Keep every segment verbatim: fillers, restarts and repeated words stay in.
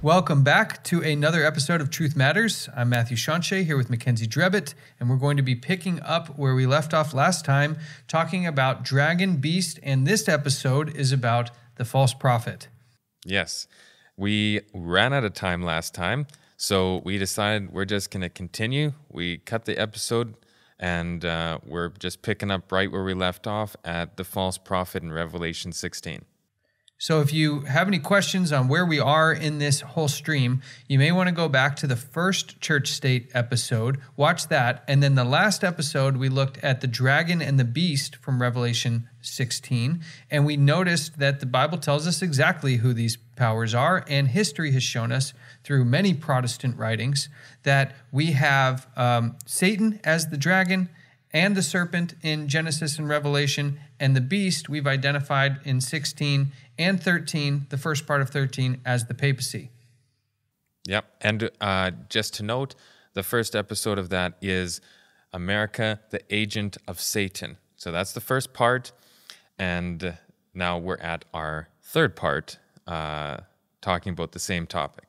Welcome back to another episode of Truth Matters. I'm Matthew Shawnshea here with Mackenzie Drebbett, and we're going to be picking up where we left off last time, talking about dragon, beast, and this episode is about the false prophet. Yes, we ran out of time last time, so we decided we're just going to continue. We cut the episode, and uh, we're just picking up right where we left off at the false prophet in Revelation sixteen. So if you have any questions on where we are in this whole stream, you may want to go back to the first church state episode, watch that, and then the last episode we looked at the dragon and the beast from Revelation sixteen, and we noticed that the Bible tells us exactly who these powers are, and history has shown us through many Protestant writings that we have um, Satan as the dragon and the serpent in Genesis and Revelation, and the beast we've identified in sixteen and thirteen, the first part of thirteen, as the papacy. Yep, and uh, just to note, the first episode of that is America, the Agent of Satan. So that's the first part, and now we're at our third part, uh, talking about the same topic.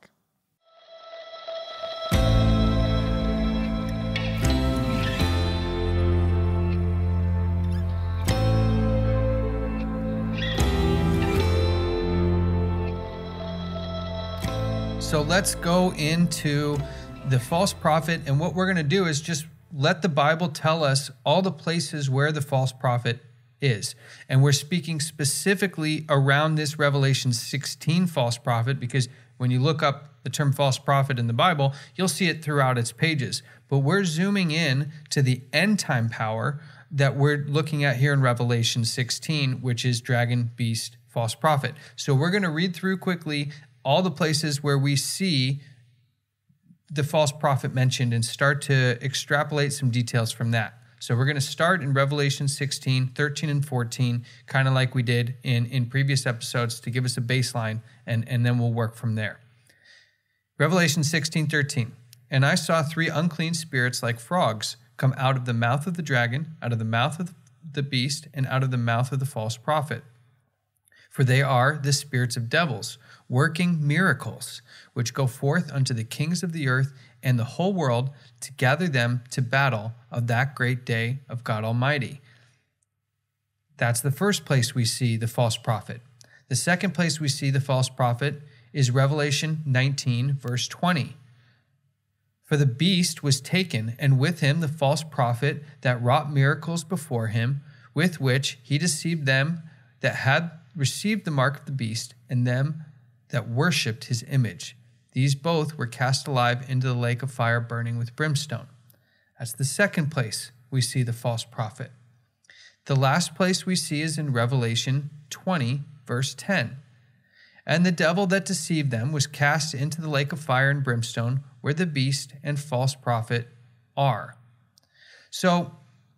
So let's go into the false prophet, and what we're going to do is just let the Bible tell us all the places where the false prophet is. And we're speaking specifically around this Revelation sixteen false prophet, because when you look up the term false prophet in the Bible, you'll see it throughout its pages. But we're zooming in to the end time power that we're looking at here in Revelation sixteen, which is dragon, beast, false prophet. So we're going to read through quickly all the places where we see the false prophet mentioned and start to extrapolate some details from that. So we're going to start in Revelation sixteen, thirteen, and fourteen, kind of like we did in, in previous episodes to give us a baseline, and, and then we'll work from there. Revelation sixteen, thirteen. And I saw three unclean spirits like frogs come out of the mouth of the dragon, out of the mouth of the beast, and out of the mouth of the false prophet. For they are the spirits of devils, working miracles, which go forth unto the kings of the earth and the whole world to gather them to battle of that great day of God Almighty. That's the first place we see the false prophet. The second place we see the false prophet is Revelation nineteen, verse twenty. For the beast was taken, and with him the false prophet that wrought miracles before him, with which he deceived them that had received the mark of the beast, and them that worshipped his image. These both were cast alive into the lake of fire burning with brimstone. That's the second place we see the false prophet. The last place we see is in Revelation twenty, verse ten. And the devil that deceived them was cast into the lake of fire and brimstone, where the beast and false prophet are. So,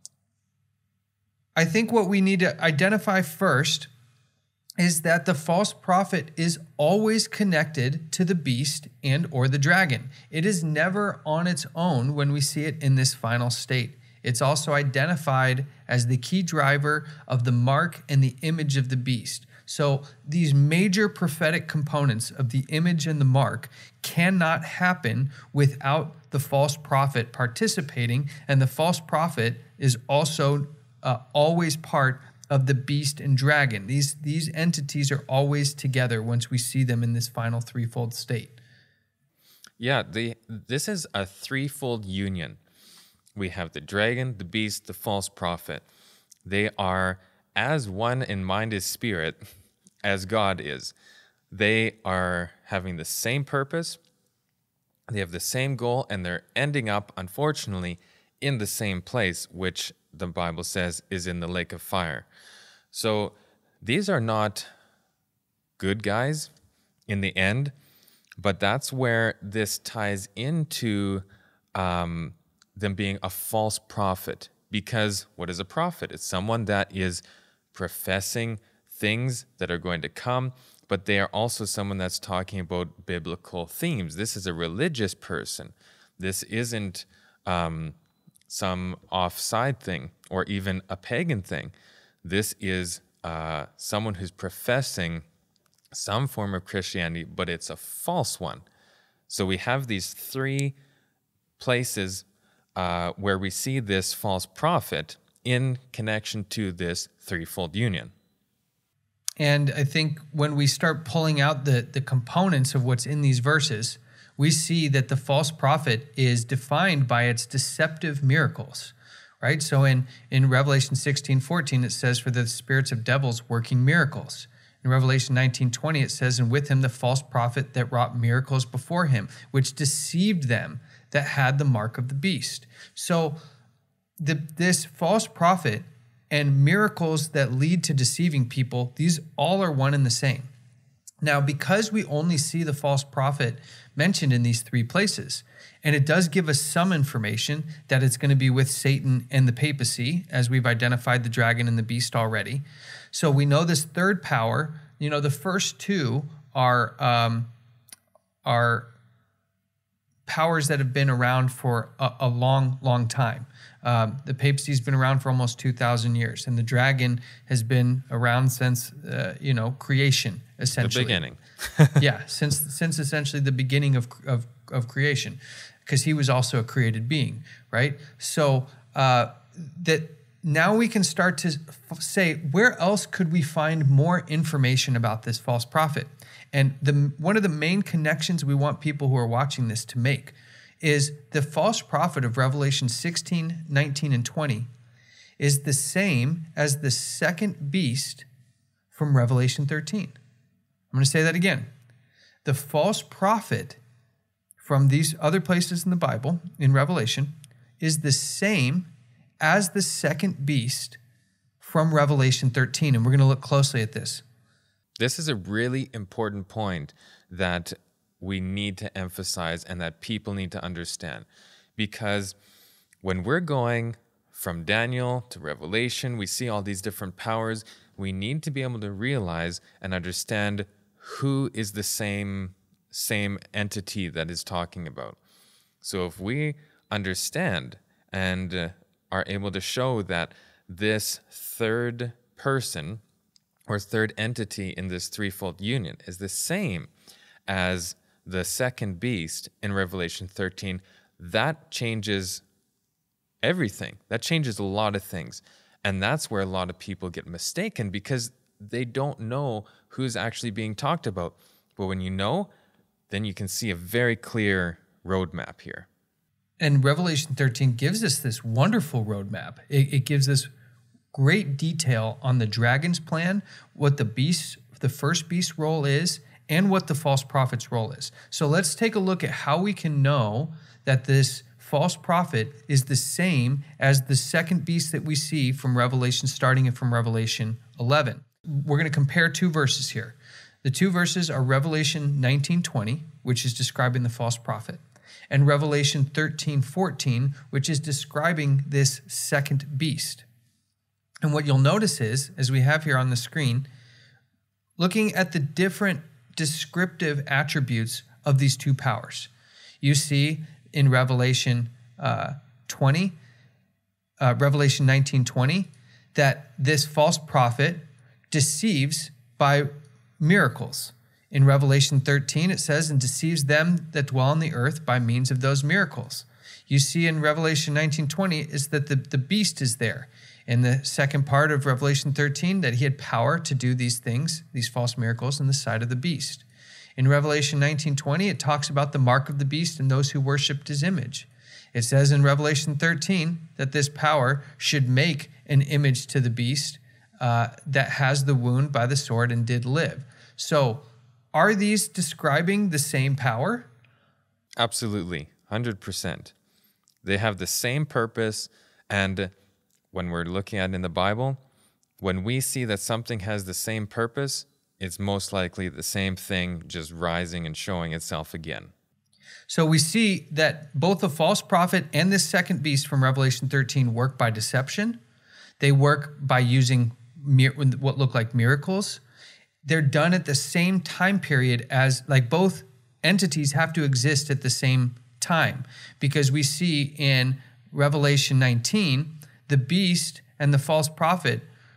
I think what we need to identify first is that the false prophet is always connected to the beast and or the dragon. It is never on its own when we see it in this final state. It's also identified as the key driver of the mark and the image of the beast. So these major prophetic components of the image and the mark cannot happen without the false prophet participating, and the false prophet is also uh, always part of the beast and dragon. These, these entities are always together once we see them in this final threefold state. Yeah, the this is a threefold union. We have the dragon, the beast, the false prophet. They are as one in mind is spirit as God is. They are having the same purpose, they have the same goal, and they're ending up, unfortunately, in the same place, which the Bible says is in the lake of fire. So these are not good guys in the end, but that's where this ties into um, them being a false prophet. Because what is a prophet? It's someone that is professing things that are going to come, but they are also someone that's talking about biblical themes. This is a religious person. This isn't um, some offside thing or even a pagan thing. This is uh, someone who's professing some form of Christianity, but it's a false one. So we have these three places uh, where we see this false prophet in connection to this threefold union. And I think when we start pulling out the, the components of what's in these verses, we see that the false prophet is defined by its deceptive miracles, right? So in, in Revelation sixteen fourteen, it says, for the spirits of devils working miracles. In Revelation nineteen twenty, it says, and with him the false prophet that wrought miracles before him, which deceived them that had the mark of the beast. So the, this false prophet and miracles that lead to deceiving people, these all are one and the same. Now, because we only see the false prophet mentioned in these three places, and it does give us some information that it's going to be with Satan and the papacy, as we've identified the dragon and the beast already. So we know this third power, you know, the first two are, um, are powers that have been around for a, a long, long time. Um, the papacy's been around for almost two thousand years, and the dragon has been around since, uh, you know, creation, essentially. The beginning. yeah, since since essentially the beginning of of, of creation, because he was also a created being, right? So uh, that now we can start to f- say, where else could we find more information about this false prophet? And the one of the main connections we want people who are watching this to make is the false prophet of Revelation sixteen, nineteen, and twenty is the same as the second beast from Revelation thirteen. I'm going to say that again. The false prophet from these other places in the Bible, in Revelation, is the same as the second beast from Revelation thirteen. And we're going to look closely at this. This is a really important point that we need to emphasize and that people need to understand. Because when we're going from Daniel to Revelation, we see all these different powers. We need to be able to realize and understand who is the same, same entity that is talking about. So if we understand and uh, are able to show that this third person or third entity in this threefold union is the same as the second beast in Revelation thirteen, that changes everything. That changes a lot of things. And that's where a lot of people get mistaken because they don't know who's actually being talked about. But when you know, then you can see a very clear roadmap here. And Revelation thirteen gives us this wonderful roadmap. It, it gives us great detail on the dragon's plan, what the beast, the first beast's role is, and what the false prophet's role is. So let's take a look at how we can know that this false prophet is the same as the second beast that we see from Revelation, starting from Revelation eleven. We're going to compare two verses here. The two verses are Revelation nineteen twenty, which is describing the false prophet, and Revelation thirteen fourteen, which is describing this second beast. And what you'll notice is, as we have here on the screen, looking at the different descriptive attributes of these two powers. You see in Revelation uh, twenty, uh, Revelation nineteen twenty, that this false prophet deceives by miracles. In Revelation thirteen, it says, and deceives them that dwell on the earth by means of those miracles. You see in Revelation nineteen twenty is that the, the beast is there. In the second part of Revelation thirteen, that he had power to do these things, these false miracles, in the sight of the beast. In Revelation nineteen twenty, it talks about the mark of the beast and those who worshiped his image. It says in Revelation thirteen that this power should make an image to the beast uh, that has the wound by the sword and did live. So are these describing the same power? Absolutely, one hundred percent. They have the same purpose, and when we're looking at it in the Bible, when we see that something has the same purpose, it's most likely the same thing just rising and showing itself again. So we see that both the false prophet and this second beast from Revelation thirteen work by deception. They work by using mir- what look like miracles. They're done at the same time period as, like, both entities have to exist at the same time, because we see in Revelation nineteen, the beast and the false prophet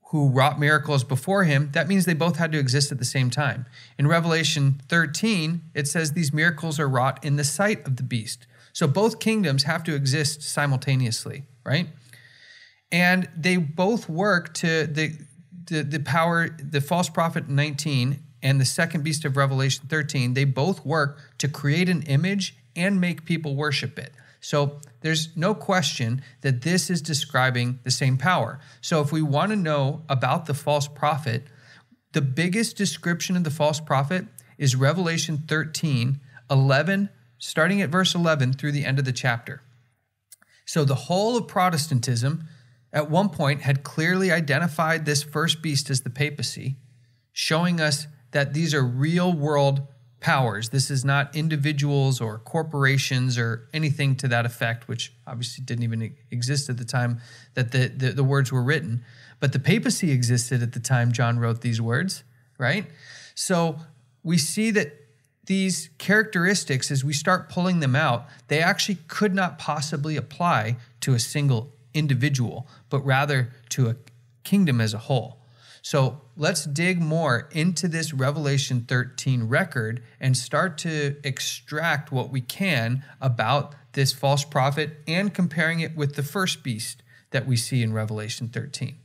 who wrought miracles before him, that means they both had to exist at the same time. In Revelation thirteen, it says these miracles are wrought in the sight of the beast. So both kingdoms have to exist simultaneously, right? And they both work to the, the, the power, the false prophet nineteen and the second beast of Revelation thirteen, they both work to create an image and make people worship it. So there's no question that this is describing the same power. So if we want to know about the false prophet, the biggest description of the false prophet is Revelation thirteen, eleven, starting at verse eleven through the end of the chapter. So the whole of Protestantism at one point had clearly identified this first beast as the papacy, showing us that these are real world powers. This is not individuals or corporations or anything to that effect, which obviously didn't even exist at the time that the, the, the words were written. But the papacy existed at the time John wrote these words, right? So we see that these characteristics, as we start pulling them out, they actually could not possibly apply to a single individual, but rather to a kingdom as a whole. So let's dig more into this Revelation thirteen record and start to extract what we can about this false prophet and comparing it with the first beast that we see in Revelation thirteen.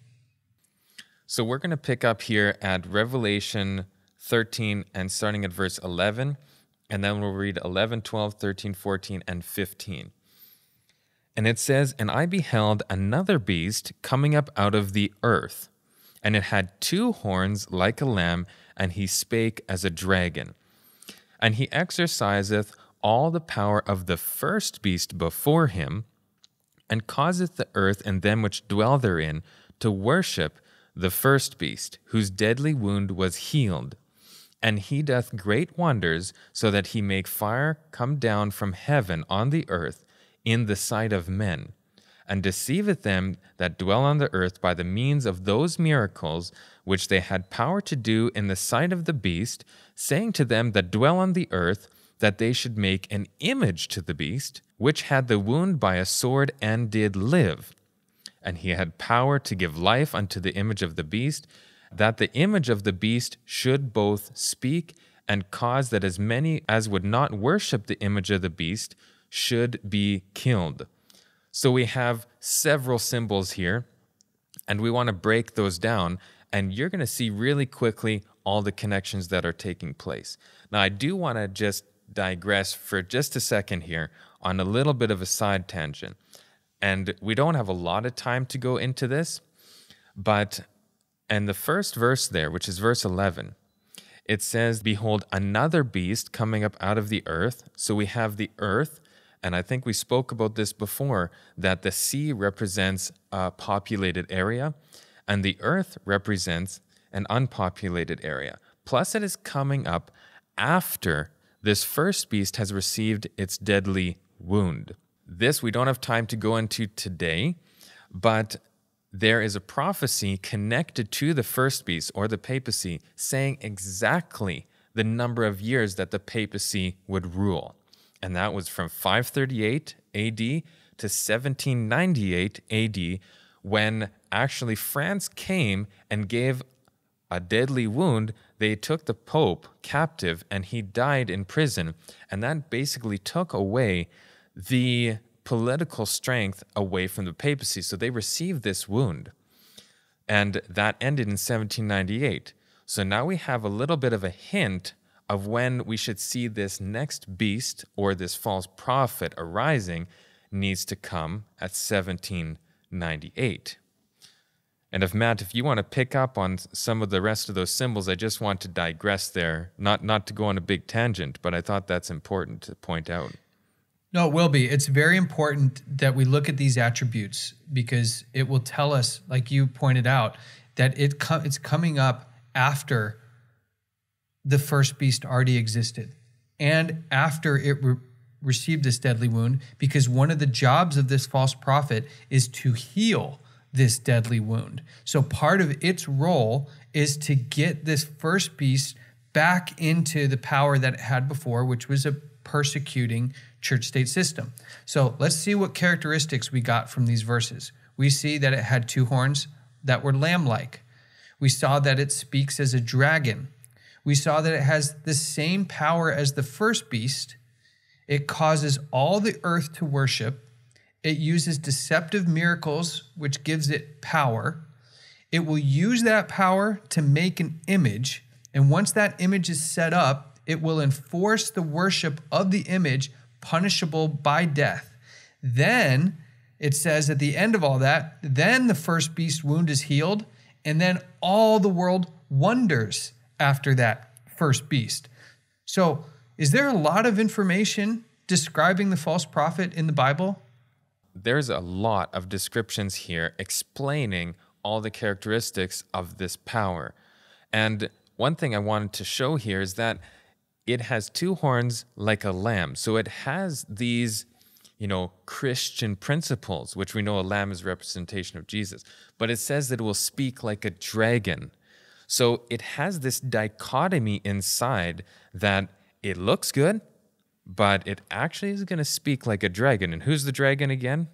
So we're going to pick up here at Revelation thirteen and starting at verse eleven, and then we'll read eleven, twelve, thirteen, fourteen, and fifteen. And it says, "And I beheld another beast coming up out of the earth, and it had two horns like a lamb, and he spake as a dragon. And he exerciseth all the power of the first beast before him, and causeth the earth and them which dwell therein to worship the first beast, whose deadly wound was healed. And he doth great wonders, so that he make fire come down from heaven on the earth in the sight of men, and deceiveth them that dwell on the earth by the means of those miracles which they had power to do in the sight of the beast, saying to them that dwell on the earth that they should make an image to the beast, which had the wound by a sword and did live. And he had power to give life unto the image of the beast, that the image of the beast should both speak and cause that as many as would not worship the image of the beast should be killed." So we have several symbols here, and we want to break those down, and you're going to see really quickly all the connections that are taking place. Now, I do want to just digress for just a second here on a little bit of a side tangent, and we don't have a lot of time to go into this, but in the first verse there, which is verse eleven, it says, "Behold, another beast coming up out of the earth." So we have the earth. And I think we spoke about this before, that the sea represents a populated area, and the earth represents an unpopulated area. Plus, it is coming up after this first beast has received its deadly wound. This we don't have time to go into today, but there is a prophecy connected to the first beast, or the papacy, saying exactly the number of years that the papacy would rule. And that was from five thirty-eight A D to seventeen ninety-eight A D, when actually France came and gave a deadly wound. They took the Pope captive, and he died in prison. And that basically took away the political strength away from the papacy. So they received this wound. And that ended in seventeen ninety-eight. So now we have a little bit of a hint of when we should see this next beast or this false prophet arising needs to come at seventeen ninety-eight. And if Matt, if you want to pick up on some of the rest of those symbols, I just want to digress there, not, not to go on a big tangent, but I thought that's important to point out. No, it will be. It's very important that we look at these attributes, because it will tell us, like you pointed out, that it co- it's coming up after the first beast already existed, and after it re- received this deadly wound, because one of the jobs of this false prophet is to heal this deadly wound. So part of its role is to get this first beast back into the power that it had before, which was a persecuting church-state system. So let's see what characteristics we got from these verses. We see that it had two horns that were lamb-like. We saw that it speaks as a dragon. We saw that it has the same power as the first beast. It causes all the earth to worship. It uses deceptive miracles, which gives it power. It will use that power to make an image. And once that image is set up, it will enforce the worship of the image, punishable by death. Then it says at the end of all that, then the first beast wound is healed, and then all the world wonders after that first beast. So is there a lot of information describing the false prophet in the Bible? There's a lot of descriptions here explaining all the characteristics of this power. And one thing I wanted to show here is that it has two horns like a lamb. So it has these, you know, Christian principles, which we know a lamb is a representation of Jesus. But it says that it will speak like a dragon. So it has this dichotomy inside that it looks good, but it actually is going to speak like a dragon. And who's the dragon again?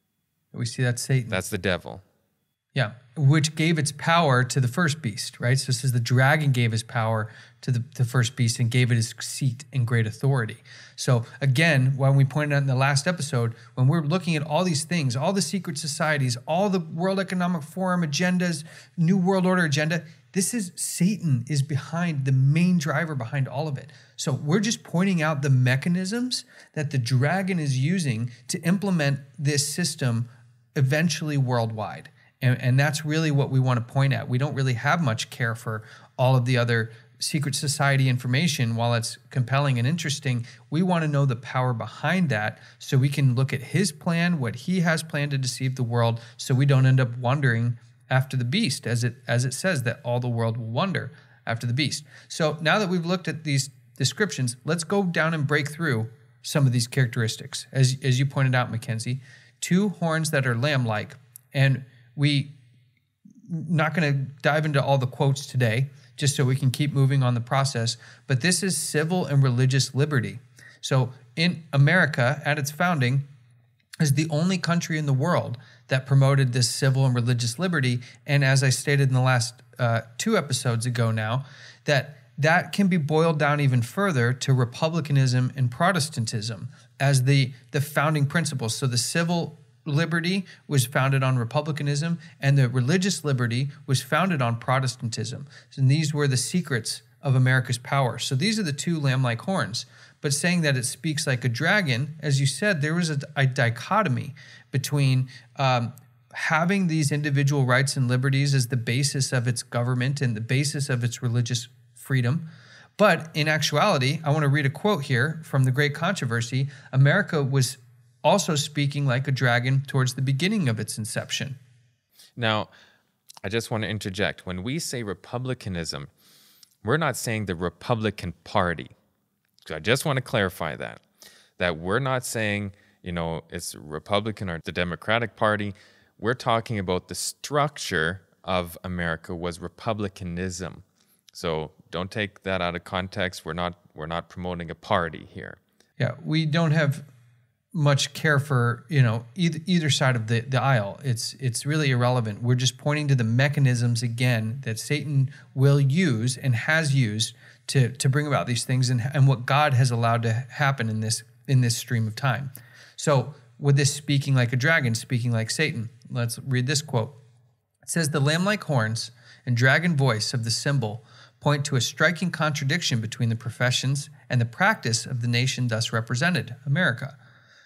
We see that's Satan. That's the devil. Yeah, which gave its power to the first beast, right? So it says the dragon gave his power to the, the first beast and gave it his seat and great authority. So again, when we pointed out in the last episode, when we're looking at all these things, all the secret societies, all the World Economic Forum agendas, New World Order agenda, this is Satan is behind, the main driver behind all of it. So we're just pointing out the mechanisms that the dragon is using to implement this system eventually worldwide. And, and that's really what we want to point at. We don't really have much care for all of the other secret society information. While it's compelling and interesting, we want to know the power behind that so we can look at his plan, what he has planned to deceive the world, so we don't end up wandering after the beast, as it as it says that all the world will wander after the beast. So now that we've looked at these descriptions, let's go down and break through some of these characteristics. As, as you pointed out, Mackenzie, two horns that are lamb-like. And we not going to dive into all the quotes today, just so we can keep moving on the process. But this is civil and religious liberty. So in America, at its founding, is the only country in the world that promoted this civil and religious liberty. And as I stated in the last uh, two episodes ago now, that that can be boiled down even further to republicanism and Protestantism as the, the founding principles. So the civil liberty was founded on republicanism, and the religious liberty was founded on Protestantism. And these were the secrets of America's power. So these are the two lamb-like horns. But saying that it speaks like a dragon, as you said, there was a, a dichotomy between um, having these individual rights and liberties as the basis of its government and the basis of its religious freedom. But in actuality, I want to read a quote here from The Great Controversy. America was also speaking like a dragon towards the beginning of its inception. Now, I just want to interject. When we say republicanism, we're not saying the Republican Party. So I just want to clarify that, that we're not saying, you know, it's Republican or the Democratic Party. We're talking about the structure of America was republicanism. So don't take that out of context. We're not we're not promoting a party here. Yeah, we don't have much care for, you know, either, either side of the, the aisle. It's it's really irrelevant. We're just pointing to the mechanisms again that Satan will use and has used to to bring about these things, and, and what God has allowed to happen in this in this stream of time. So with this speaking like a dragon, speaking like Satan, let's read this quote. It says, "The lamb-like horns and dragon voice of the symbol point to a striking contradiction between the professions and the practice of the nation thus represented, America.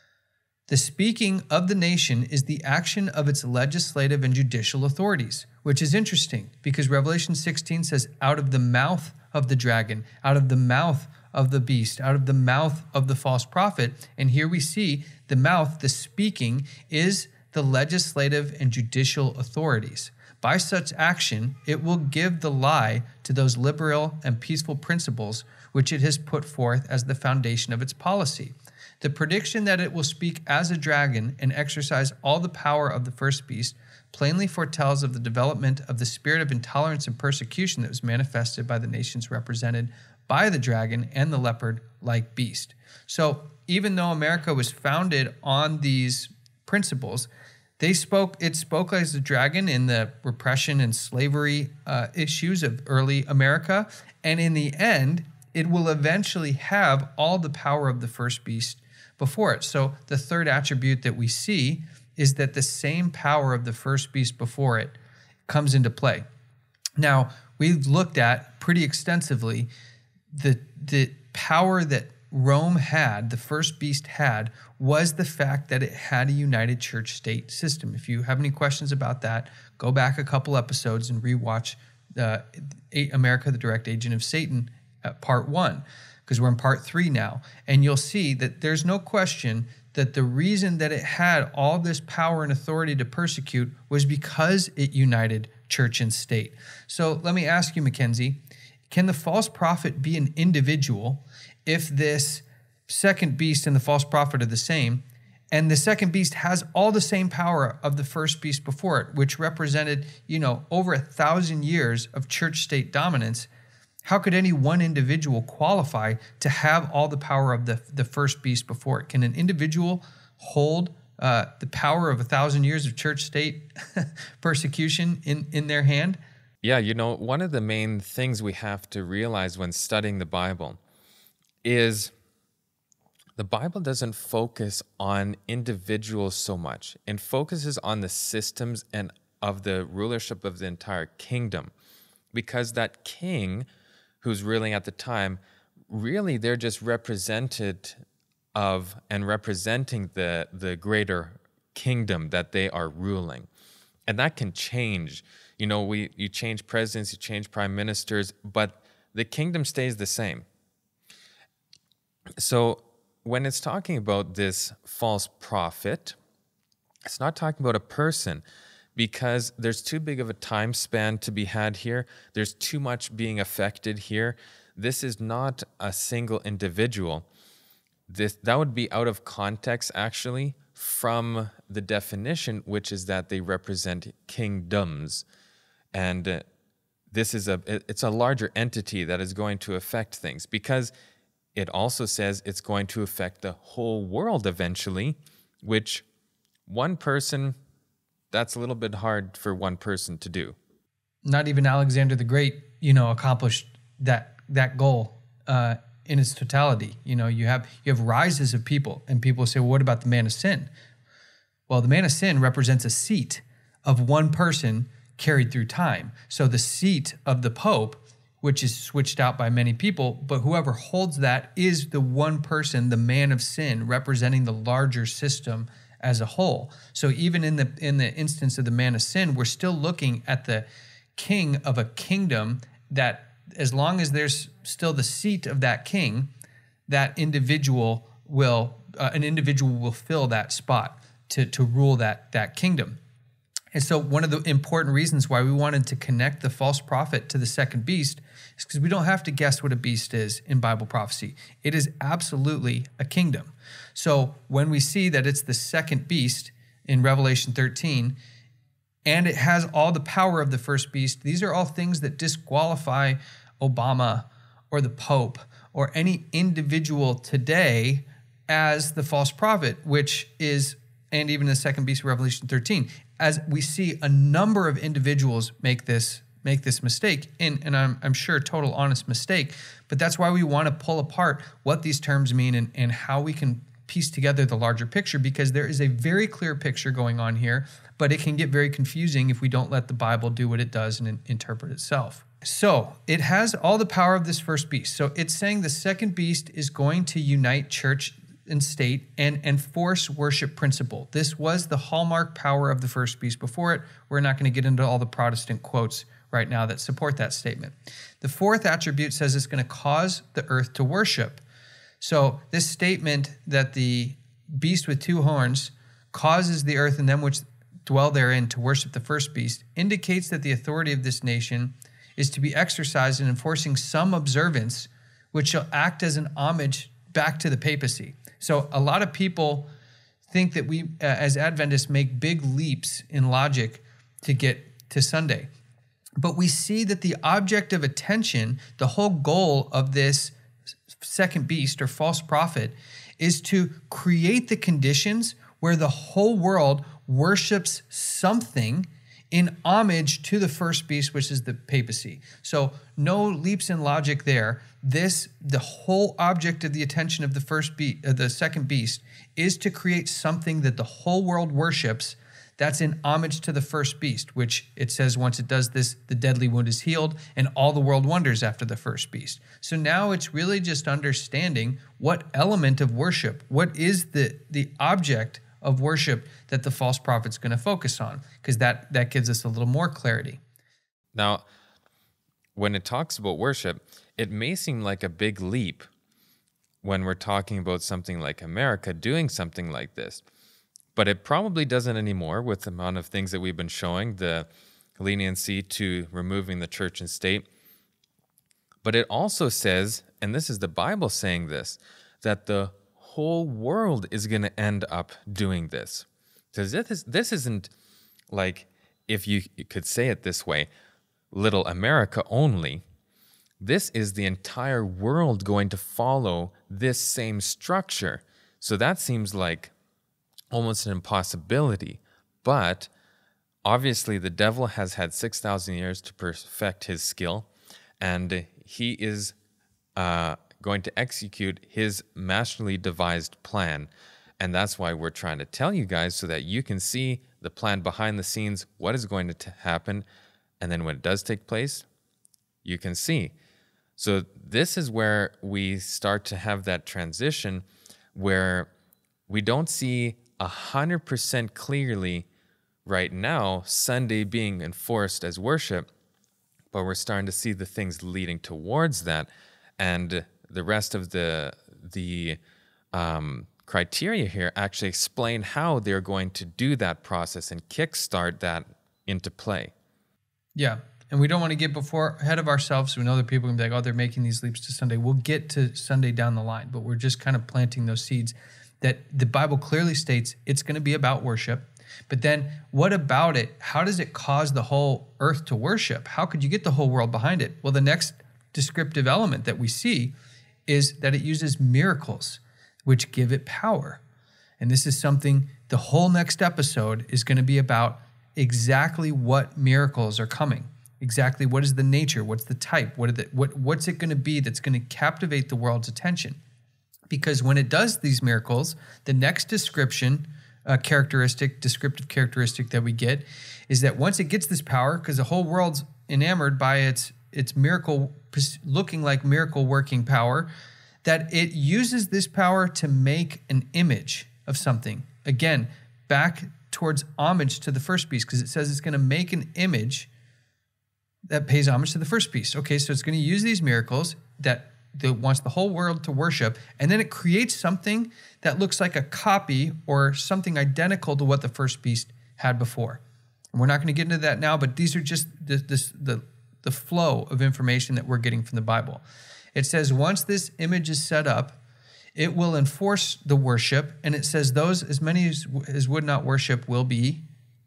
The speaking of the nation is the action of its legislative and judicial authorities," which is interesting because Revelation sixteen says, "Out of the mouth of the dragon, out of the mouth of the beast, out of the mouth of the false prophet." And here we see the mouth, the speaking, is the legislative and judicial authorities. By such action, it will give the lie to those liberal and peaceful principles which it has put forth as the foundation of its policy. The prediction that it will speak as a dragon and exercise all the power of the first beast plainly foretells of the development of the spirit of intolerance and persecution that was manifested by the nations represented by the dragon and the leopard-like beast. So even though America was founded on these principles, They spoke, it spoke as a dragon in the repression and slavery uh, issues of early America. And in the end, it will eventually have all the power of the first beast before it. So the third attribute that we see is that the same power of the first beast before it comes into play. Now, we've looked at pretty extensively the, the power that Rome had, the first beast had, was the fact that it had a united church-state system. If you have any questions about that, go back a couple episodes and rewatch uh, America, the Direct Agent of Satan, uh, part one, because we're in part three now. And you'll see that there's no question that the reason that it had all this power and authority to persecute was because it united church and state. So let me ask you, Mackenzie, can the false prophet be an individual if this second beast and the false prophet are the same, and the second beast has all the same power of the first beast before it, which represented, you know, over a thousand years of church-state dominance? How could any one individual qualify to have all the power of the, the first beast before it? Can an individual hold uh, the power of a thousand years of church-state persecution in, in their hand? Yeah, you know, one of the main things we have to realize when studying the Bible is the Bible doesn't focus on individuals so much. It focuses on the systems and of the rulership of the entire kingdom, because that king who's ruling at the time, really they're just represented of and representing the, the greater kingdom that they are ruling. And that can change. You know, we you change presidents, you change prime ministers, but the kingdom stays the same. So when it's talking about this false prophet, it's not talking about a person, because there's too big of a time span to be had here. There's too much being affected here. This is not a single individual. This that would be out of context, actually, from the definition, which is that they represent kingdoms. And uh, this is a it's a larger entity that is going to affect things, because it also says it's going to affect the whole world eventually, which one person, that's a little bit hard for one person to do. Not even Alexander the Great, you know, accomplished that that goal uh, in its totality. You know, you have you have rises of people, and people say, well, what about the man of sin? Well, the man of sin represents a seat of one person carried through time. So the seat of the Pope, which is switched out by many people, but whoever holds that is the one person, the man of sin, representing the larger system as a whole. So even in the in the instance of the man of sin, we're still looking at the king of a kingdom that, as long as there's still the seat of that king, that individual will uh, an individual will fill that spot to to rule that that kingdom. And so one of the important reasons why we wanted to connect the false prophet to the second beast is because we don't have to guess what a beast is in Bible prophecy. It is absolutely a kingdom. So when we see that it's the second beast in Revelation thirteen, and it has all the power of the first beast, these are all things that disqualify Obama or the Pope or any individual today as the false prophet, which is, and even the second beast of Revelation thirteen, as we see a number of individuals make this make this mistake, and, and I'm, I'm sure a total honest mistake, but that's why we want to pull apart what these terms mean and, and how we can piece together the larger picture, because there is a very clear picture going on here, but it can get very confusing if we don't let the Bible do what it does and interpret itself. So it has all the power of this first beast. So it's saying the second beast is going to unite church and state and enforce worship principle. This was the hallmark power of the first beast before it. We're not going to get into all the Protestant quotes right now that support that statement. The fourth attribute says it's going to cause the earth to worship. So this statement that the beast with two horns causes the earth and them which dwell therein to worship the first beast indicates that the authority of this nation is to be exercised in enforcing some observance which shall act as an homage back to the papacy. So a lot of people think that we, uh, as Adventists, make big leaps in logic to get to Sunday. But we see that the object of attention, the whole goal of this second beast or false prophet, is to create the conditions where the whole world worships something in homage to the first beast, which is the papacy. So no leaps in logic there. This, the whole object of the attention of the first beast, uh, the second beast, is to create something that the whole world worships that's in homage to the first beast, which it says once it does this, the deadly wound is healed, and all the world wonders after the first beast. So now it's really just understanding what element of worship, what is the, the object of worship that the false prophet's going to focus on, because that, that gives us a little more clarity. Now, when it talks about worship, it may seem like a big leap when we're talking about something like America doing something like this. But it probably doesn't anymore with the amount of things that we've been showing, the leniency to removing the church and state. But it also says, and this is the Bible saying this, that the whole world is going to end up doing this. Because this, this isn't like, if you, you could say it this way, little America only. This is the entire world going to follow this same structure. So that seems like almost an impossibility. But obviously the devil has had six thousand years to perfect his skill, and he is uh, going to execute his masterly devised plan. And that's why we're trying to tell you guys, so that you can see the plan behind the scenes, what is going to t- happen. And then when it does take place, you can see. So this is where we start to have that transition where we don't see one hundred percent clearly right now Sunday being enforced as worship, but we're starting to see the things leading towards that. And the rest of the the um, criteria here actually explain how they're going to do that process and kickstart that into play. Yeah, and we don't want to get before ahead of ourselves. We know that people can be like, oh, they're making these leaps to Sunday. We'll get to Sunday down the line, but we're just kind of planting those seeds that the Bible clearly states it's going to be about worship. But then what about it? How does it cause the whole earth to worship? How could you get the whole world behind it? Well, the next descriptive element that we see is that it uses miracles, which give it power. And this is something the whole next episode is going to be about, exactly what miracles are coming. Exactly what is the nature? What's the type? What are the, what what's it going to be that's going to captivate the world's attention? Because when it does these miracles, the next description, uh, characteristic, descriptive characteristic that we get is that once it gets this power, because the whole world's enamored by its its miracle, looking like miracle working power, that it uses this power to make an image of something. Again, back towards homage to the first beast, because it says it's going to make an image that pays homage to the first beast. Okay, so it's going to use these miracles that that wants the whole world to worship, and then it creates something that looks like a copy or something identical to what the first beast had before. And we're not going to get into that now, but these are just the, this, the, the flow of information that we're getting from the Bible. It says once this image is set up, it will enforce the worship, and it says those, as many as, as would not worship, will be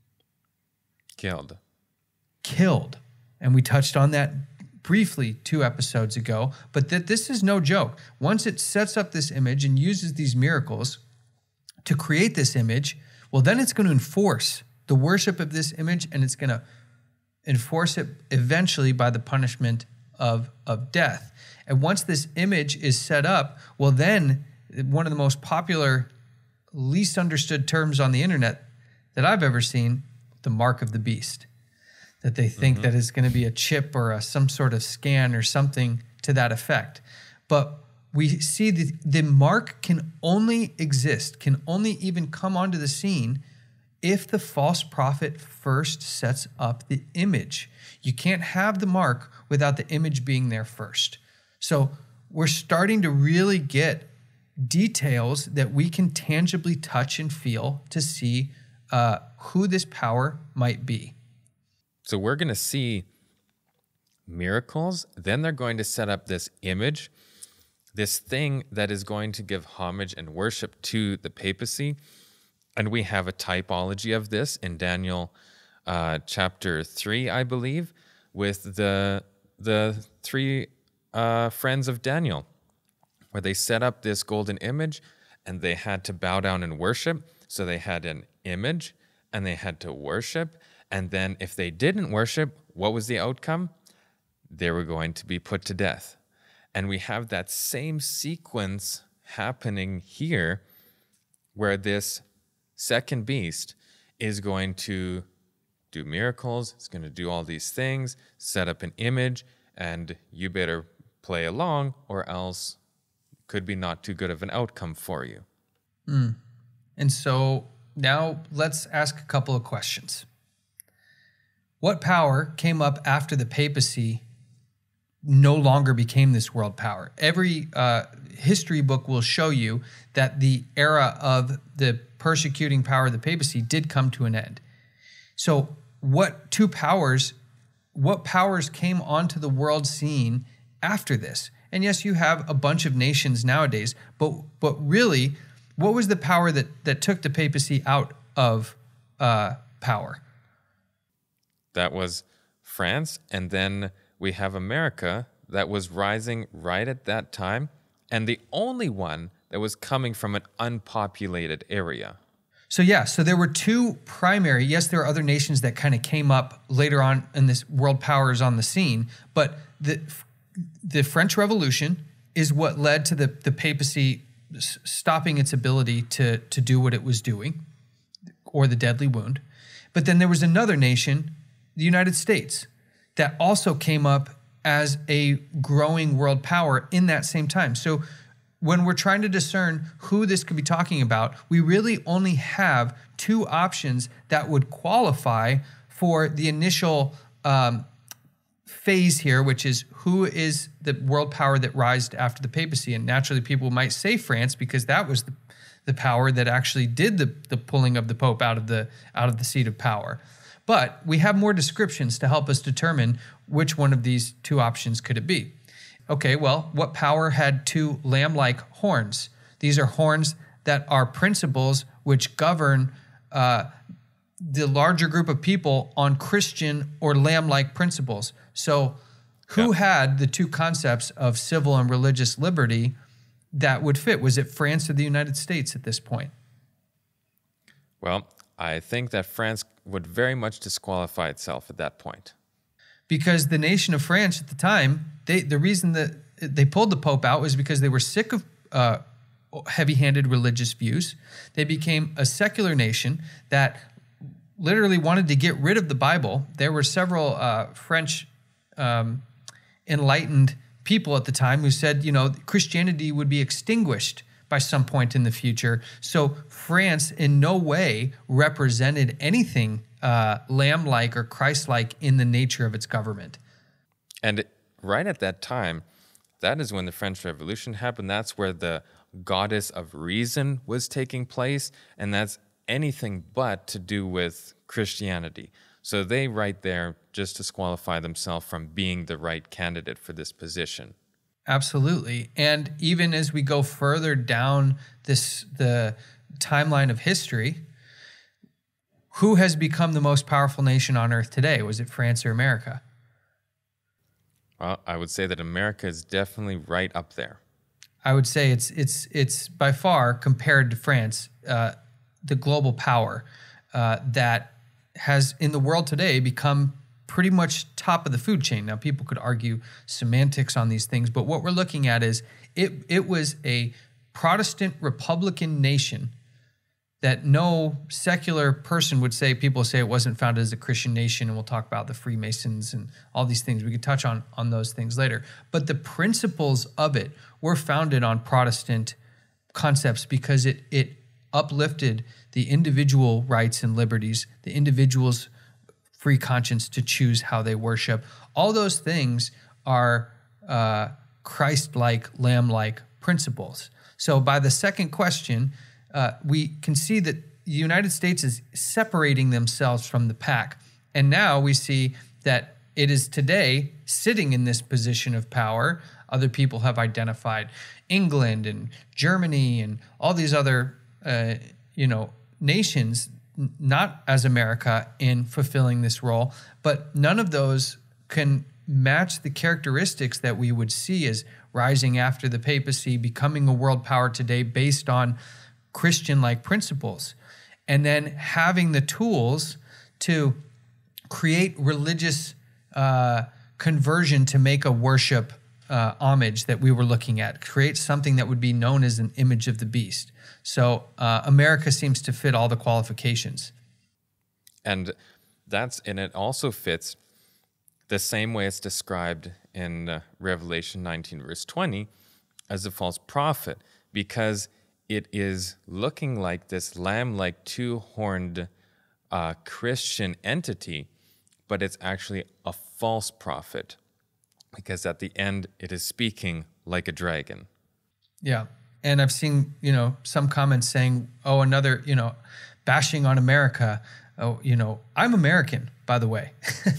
killed. Killed. And we touched on that briefly two episodes ago, but that this is no joke. Once it sets up this image and uses these miracles to create this image, well, then it's going to enforce the worship of this image, and it's going to enforce it eventually by the punishment of, of death. And once this image is set up, well, then one of the most popular, least understood terms on the internet that I've ever seen, the mark of the beast. That they think mm-hmm. that it's going to be a chip or a, some sort of scan or something to that effect. But we see that the mark can only exist, can only even come onto the scene if the false prophet first sets up the image. You can't have the mark without the image being there first. So we're starting to really get details that we can tangibly touch and feel to see uh, who this power might be. So we're going to see miracles. Then they're going to set up this image, this thing that is going to give homage and worship to the papacy. And we have a typology of this in Daniel uh, chapter three, I believe, with the the three uh, friends of Daniel, where they set up this golden image and they had to bow down and worship. So they had an image, and they had to worship. And then if they didn't worship, what was the outcome? They were going to be put to death. And we have that same sequence happening here, where this second beast is going to do miracles, it's going to do all these things, set up an image, and you better play along or else it could be not too good of an outcome for you. Mm. And so now let's ask a couple of questions. What power came up after the papacy no longer became this world power? Every uh, history book will show you that the era of the persecuting power of the papacy did come to an end. So what two powers, what powers came onto the world scene after this? And yes, you have a bunch of nations nowadays, but but really, what was the power that, that took the papacy out of uh, power? That was France, and then we have America that was rising right at that time, and the only one that was coming from an unpopulated area. So yeah, so there were two primary, yes, there are other nations that kind of came up later on in this world powers on the scene, but the the French Revolution is what led to the, the papacy stopping its ability to, to do what it was doing, or the deadly wound. But then there was another nation, the United States, that also came up as a growing world power in that same time. So when we're trying to discern who this could be talking about, we really only have two options that would qualify for the initial um, phase here, which is who is the world power that rised after the papacy. And naturally, people might say France, because that was the, the power that actually did the, the pulling of the Pope out of the out of the seat of power. But we have more descriptions to help us determine which one of these two options could it be. Okay, well, what power had two lamb-like horns? These are horns that are principles which govern uh, the larger group of people on Christian or lamb-like principles. So who Yeah. had the two concepts of civil and religious liberty that would fit? Was it France or the United States at this point? Well, I think that France would very much disqualify itself at that point. Because the nation of France at the time, they the reason that they pulled the Pope out was because they were sick of uh, heavy-handed religious views. They became a secular nation that literally wanted to get rid of the Bible. There were several uh, French um, enlightened people at the time who said, you know, Christianity would be extinguished by some point in the future. So France in no way represented anything uh, lamb-like or Christ-like in the nature of its government. And right at that time, that is when the French Revolution happened. That's where the goddess of reason was taking place, and that's anything but to do with Christianity. So they right there just disqualify themselves from being the right candidate for this position. Absolutely. And even as we go further down this the timeline of history, who has become the most powerful nation on earth today? Was it France or America? Well, I would say that America is definitely right up there. I would say it's it's it's by far, compared to France, uh, the global power uh, that has in the world today become pretty much top of the food chain. Now, people could argue semantics on these things, but what we're looking at is it it was a Protestant Republican nation that no secular person would say. People say it wasn't founded as a Christian nation, and we'll talk about the Freemasons and all these things. We could touch on, on those things later. But the principles of it were founded on Protestant concepts because it it uplifted the individual rights and liberties, the individual's free conscience to choose how they worship. All those things are uh, Christ-like, lamb-like principles. So by the second question, uh, we can see that the United States is separating themselves from the pack. And now we see that it is today sitting in this position of power. Other people have identified England and Germany and all these other, uh, you know, nations, not as America, in fulfilling this role, but none of those can match the characteristics that we would see as rising after the papacy, becoming a world power today based on Christian-like principles. and then having the tools to create religious uh, conversion to make a worship uh, homage that we were looking at, create something that would be known as an image of the beast. So uh, America seems to fit all the qualifications. And that's and it also fits the same way it's described in uh, Revelation nineteen, verse twenty, as a false prophet, because it is looking like this lamb-like two-horned uh, Christian entity, but it's actually a false prophet, because at the end it is speaking like a dragon. Yeah. And I've seen, you know, some comments saying, oh, another, you know, bashing on America. Oh, you know, I'm American, by the way.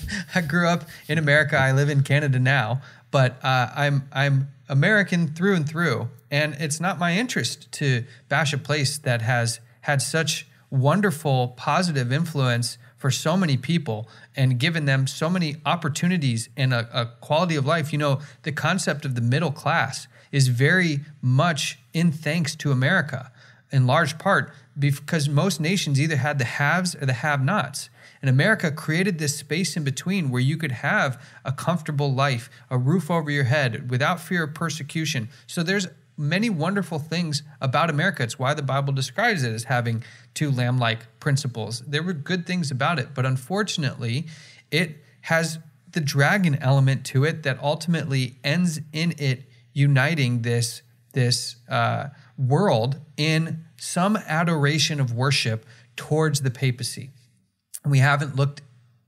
I grew up in America. I live in Canada now, but uh, I'm I'm American through and through. And it's not my interest to bash a place that has had such wonderful, positive influence for so many people and given them so many opportunities and a, a quality of life. You know, the concept of the middle class is very much in thanks to America, in large part because most nations either had the haves or the have-nots. And America created this space in between where you could have a comfortable life, a roof over your head, without fear of persecution. So there's many wonderful things about America. It's why the Bible describes it as having two lamb-like principles. There were good things about it, but unfortunately, it has the dragon element to it that ultimately ends in it uniting this, this uh, world in some adoration of worship towards the papacy. And we haven't looked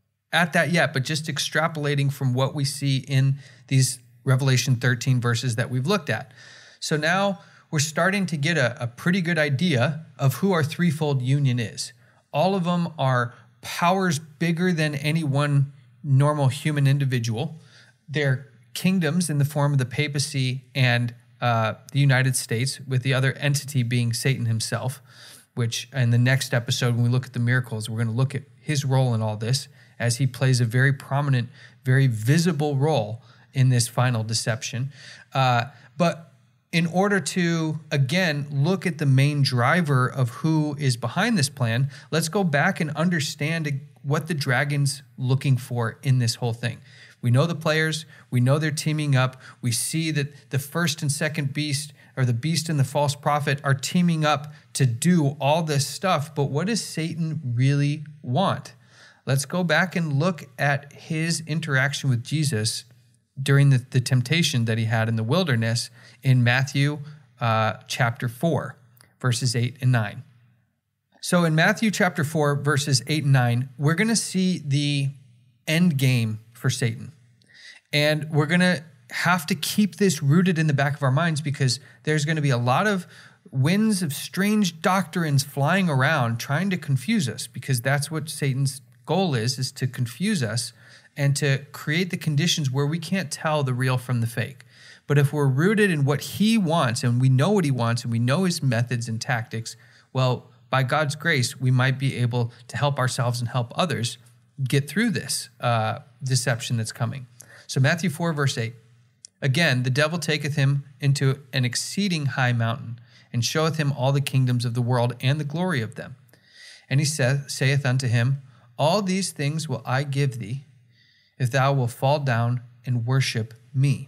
at that yet, but just extrapolating from what we see in these Revelation thirteen verses that we've looked at. So now we're starting to get a, a pretty good idea of who our threefold union is. All of them are powers bigger than any one normal human individual. They're kingdoms in the form of the papacy and uh, the United States, with the other entity being Satan himself, which in the next episode, when we look at the miracles, we're going to look at his role in all this, as he plays a very prominent, very visible role in this final deception. Uh, but in order to, again, look at the main driver of who is behind this plan, let's go back and understand what the dragon's looking for in this whole thing. We know the players. We know they're teaming up. We see that the first and second beast, or the beast and the false prophet, are teaming up to do all this stuff. But what does Satan really want? Let's go back and look at his interaction with Jesus during the, the temptation that he had in the wilderness in Matthew uh, chapter four, verses eight and nine. So in Matthew chapter four, verses eight and nine, we're going to see the end game for Satan. And we're going to have to keep this rooted in the back of our minds, because there's going to be a lot of winds of strange doctrines flying around trying to confuse us, because that's what Satan's goal is, is to confuse us and to create the conditions where we can't tell the real from the fake. But if we're rooted in what he wants, and we know what he wants, and we know his methods and tactics, well, by God's grace, we might be able to help ourselves and help others get through this uh, deception that's coming. So Matthew four, verse eight. Again, the devil taketh him into an exceeding high mountain, and showeth him all the kingdoms of the world and the glory of them. And he saith, saith unto him, all these things will I give thee, if thou wilt fall down and worship me.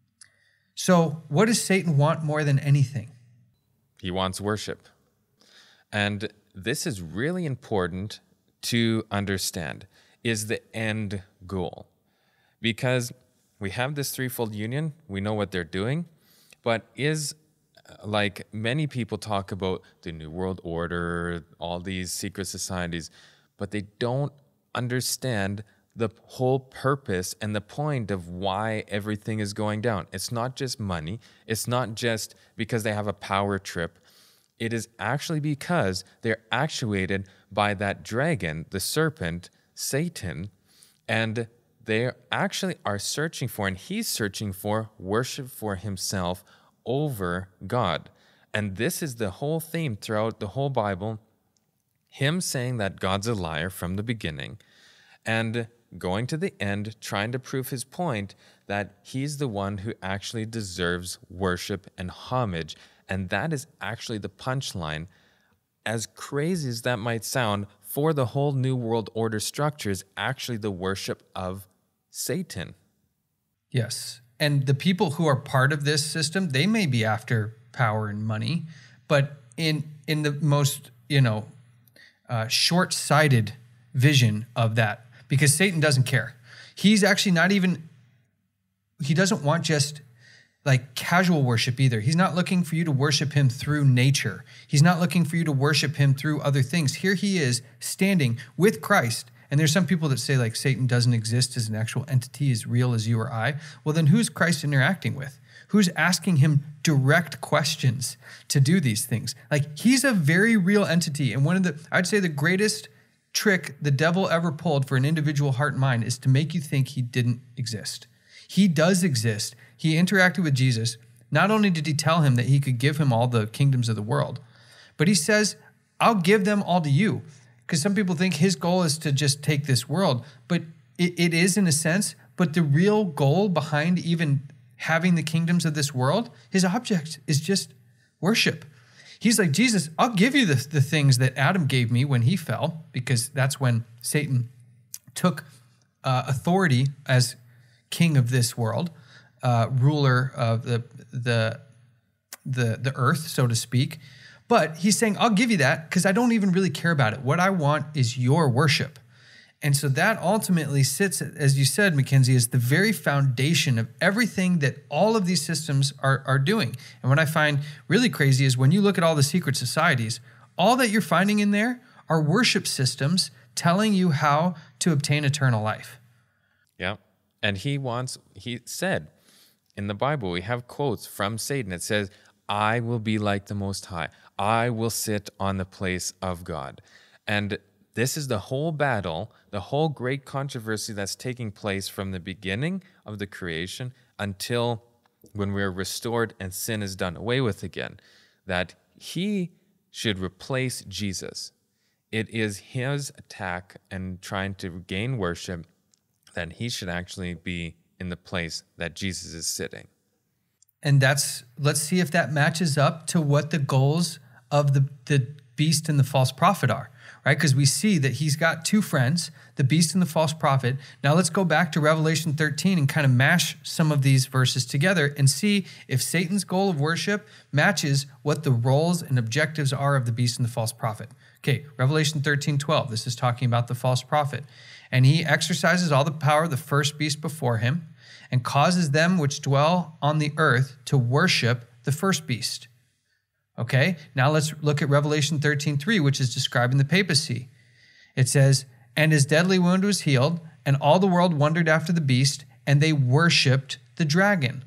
So what does Satan want more than anything? He wants worship. And this is really important to understand, is the end goal. Because we have this threefold union, we know what they're doing, but is, like many people talk about the New World Order, all these secret societies, but they don't understand the whole purpose and the point of why everything is going down. It's not just money. It's not just because they have a power trip. It is actually because they're actuated by that dragon, the serpent, Satan, and they actually are searching for, and he's searching for, worship for himself over God. And this is the whole theme throughout the whole Bible, him saying that God's a liar from the beginning, and going to the end, trying to prove his point that he's the one who actually deserves worship and homage. And that is actually the punchline as crazy as that might sound, for the whole New World Order structure is actually the worship of Satan. Yes. And the people who are part of this system, they may be after power and money, but in in the most, you know, uh, short-sighted vision of that, because Satan doesn't care. He's actually not even, he doesn't want just like casual worship either. He's not looking for you to worship him through nature. He's not looking for you to worship him through other things. Here he is standing with Christ. And there's some people that say like Satan doesn't exist as an actual entity, as real as you or I. Well, then who's Christ interacting with? Who's asking him direct questions to do these things? Like, he's a very real entity. And one of the, I'd say the greatest trick the devil ever pulled for an individual heart and mind is to make you think he didn't exist. He does exist. He interacted with Jesus. Not only did he tell him that he could give him all the kingdoms of the world, but he says, I'll give them all to you. Because some people think his goal is to just take this world, but it, it is in a sense, but the real goal behind even having the kingdoms of this world, his object is just worship. He's like, Jesus, I'll give you the, the things that Adam gave me when he fell, because that's when Satan took uh, authority as king of this world, uh, ruler of the, the, the, the earth, so to speak. But he's saying, I'll give you that because I don't even really care about it. What I want is your worship. And so that ultimately sits, as you said, Mackenzie, is the very foundation of everything that all of these systems are, are doing. And what I find really crazy is when you look at all the secret societies, all that you're finding in there are worship systems telling you how to obtain eternal life. Yeah. And he wants, he said in the Bible, we have quotes from Satan. It says, I will be like the Most High. I will sit on the place of God. And this is the whole battle, the whole great controversy that's taking place from the beginning of the creation until when we're restored and sin is done away with again, that he should replace Jesus. It is his attack and trying to gain worship that he should actually be in the place that Jesus is sitting. And that's, let's see if that matches up to what the goals of the, the beast and the false prophet are, right? Because we see that he's got two friends, the beast and the false prophet. Now let's go back to Revelation thirteen and kind of mash some of these verses together and see if Satan's goal of worship matches what the roles and objectives are of the beast and the false prophet. Okay, Revelation thirteen twelve, this is talking about the false prophet. And he exercises all the power of the first beast before him and causes them which dwell on the earth to worship the first beast. Okay, now let's look at Revelation thirteen three, which is describing the papacy. It says, and his deadly wound was healed, and all the world wondered after the beast, and they worshiped the dragon.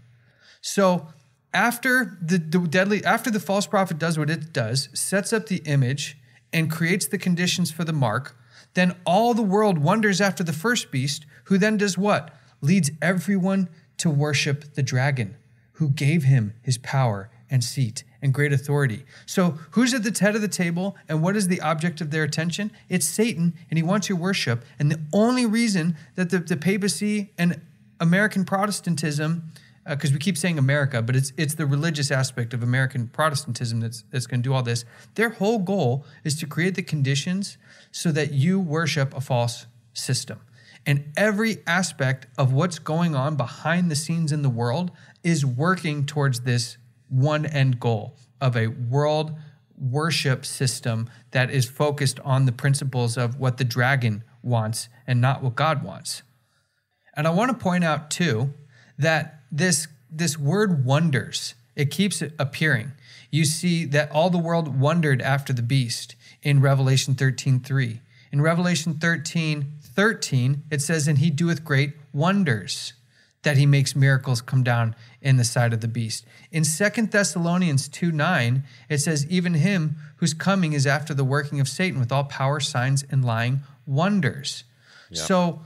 So after the, the deadly, after the false prophet does what it does, sets up the image and creates the conditions for the mark, then all the world wonders after the first beast, who then does what? Leads everyone to worship the dragon, who gave him his power and seat and great authority. So who's at the head of the table and what is the object of their attention? It's Satan, and he wants your worship. And the only reason that the, the papacy and American Protestantism, because uh, we keep saying America, but it's it's the religious aspect of American Protestantism that's, that's going to do all this. Their whole goal is to create the conditions so that you worship a false system. And every aspect of what's going on behind the scenes in the world is working towards this one end goal of a world worship system that is focused on the principles of what the dragon wants and not what God wants. And I want to point out too that this, this word wonders, it keeps appearing. You see that all the world wondered after the beast in Revelation thirteen three. In Revelation thirteen thirteen, it says, and he doeth great wonders, that he makes miracles come down in the side of the beast. In Second Thessalonians two nine, it says, even him whose coming is after the working of Satan with all power, signs, and lying wonders. Yeah. So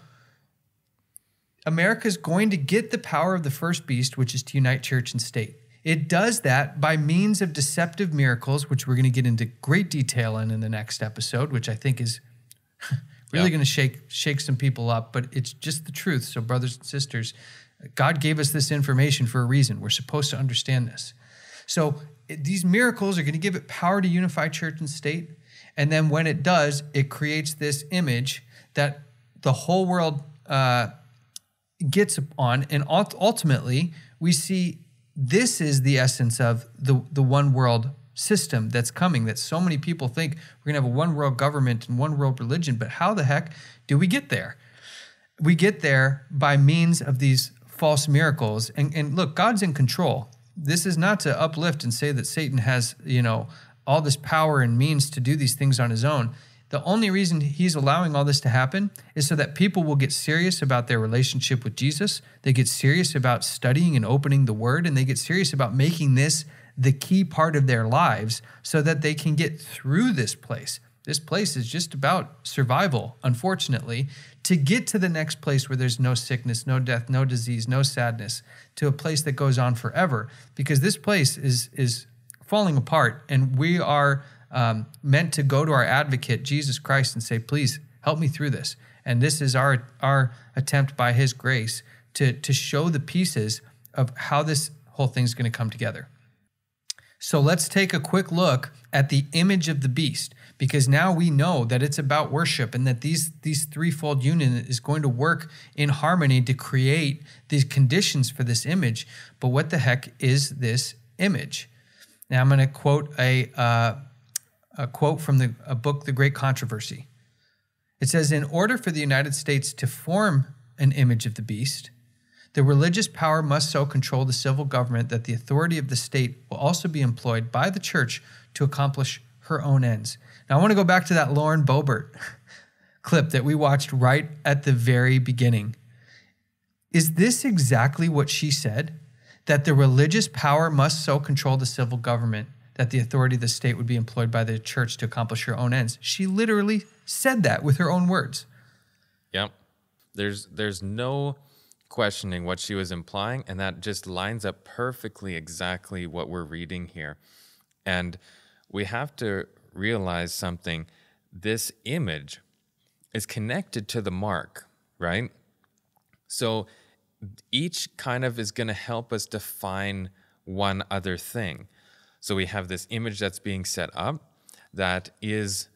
America's going to get the power of the first beast, which is to unite church and state. It does that by means of deceptive miracles, which we're going to get into great detail in in the next episode, which I think is really yeah. going to shake shake some people up, but it's just the truth. So brothers and sisters, God gave us this information for a reason. We're supposed to understand this. So these miracles are going to give it power to unify church and state. And then when it does, it creates this image that the whole world uh, gets on. And ultimately, we see this is the essence of the, the one world system that's coming, that so many people think we're going to have a one world government and one world religion. But how the heck do we get there? We get there by means of these false miracles. And, and look, God's in control. This is not to uplift and say that Satan has, you know, all this power and means to do these things on his own. The only reason he's allowing all this to happen is so that people will get serious about their relationship with Jesus. They get serious about studying and opening the word, and they get serious about making this the key part of their lives so that they can get through this place. This place is just about survival, unfortunately, to get to the next place where there's no sickness, no death, no disease, no sadness, to a place that goes on forever. Because this place is, is falling apart, and we are um, meant to go to our advocate, Jesus Christ, and say, please help me through this. And this is our, our attempt by his grace to, to show the pieces of how this whole thing's going to come together. So let's take a quick look at the image of the beast, because now we know that it's about worship and that these, these threefold union is going to work in harmony to create these conditions for this image. But what the heck is this image? Now I'm going to quote a, uh, a quote from the a book, The Great Controversy. It says, in order for the United States to form an image of the beast, the religious power must so control the civil government that the authority of the state will also be employed by the church to accomplish her own ends. Now, I want to go back to that Lauren Boebert clip that we watched right at the very beginning. Is this exactly what she said? That the religious power must so control the civil government that the authority of the state would be employed by the church to accomplish her own ends. She literally said that with her own words. Yep. There's there's no questioning what she was implying, and that just lines up perfectly exactly what we're reading here. And we have to realize something. This image is connected to the mark, right? So each kind of is going to help us define one other thing. So we have this image that's being set up that is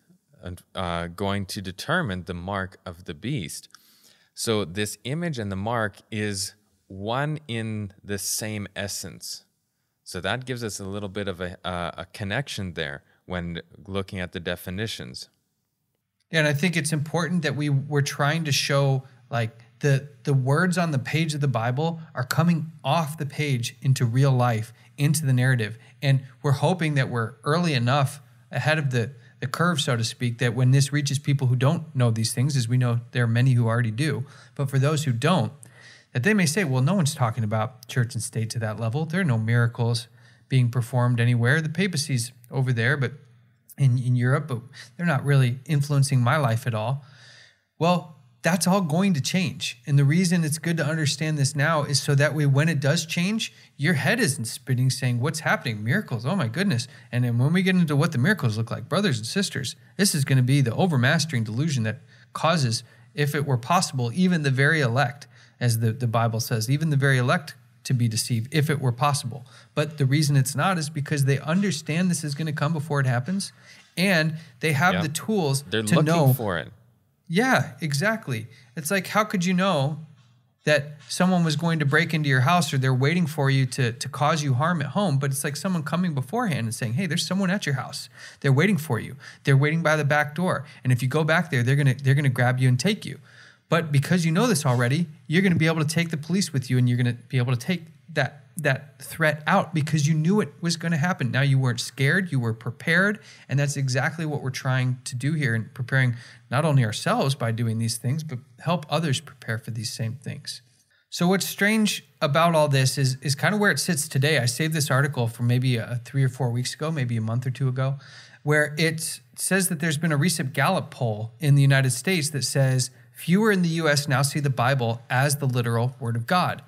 uh, going to determine the mark of the beast. So this image and the mark is one in the same essence. So that gives us a little bit of a, uh, a connection there when looking at the definitions. Yeah, and I think it's important that we we're trying to show like the the words on the page of the Bible are coming off the page into real life, into the narrative. And we're hoping that we're early enough ahead of the, the curve, so to speak, that when this reaches people who don't know these things, as we know there are many who already do, but for those who don't, that they may say, well, no one's talking about church and state to that level. There are no miracles being performed anywhere. The papacy's over there, but in, in Europe, but they're not really influencing my life at all. Well, that's all going to change. And the reason it's good to understand this now is so that way when it does change, your head isn't spinning saying, what's happening? Miracles, oh my goodness. And then when we get into what the miracles look like, brothers and sisters, this is going to be the overmastering delusion that causes, if it were possible, even the very elect, as the, the Bible says, even the very elect to be deceived, if it were possible. But the reason it's not is because they understand this is going to come before it happens, and they have yeah. the tools They're to looking know for it. Yeah, exactly. It's like, how could you know that someone was going to break into your house or they're waiting for you to, to cause you harm at home? But it's like someone coming beforehand and saying, hey, there's someone at your house. They're waiting for you. They're waiting by the back door. And if you go back there, they're going to they're going to grab you and take you. But because you know this already, you're going to be able to take the police with you, and you're going to be able to take that that threat out because you knew it was going to happen. Now you weren't scared, you were prepared, and that's exactly what we're trying to do here in preparing not only ourselves by doing these things, but help others prepare for these same things. So what's strange about all this is, is kind of where it sits today. I saved this article from maybe a, three or four weeks ago, maybe a month or two ago, where it says that there's been a recent Gallup poll in the United States that says fewer in the U S now see the Bible as the literal Word of God.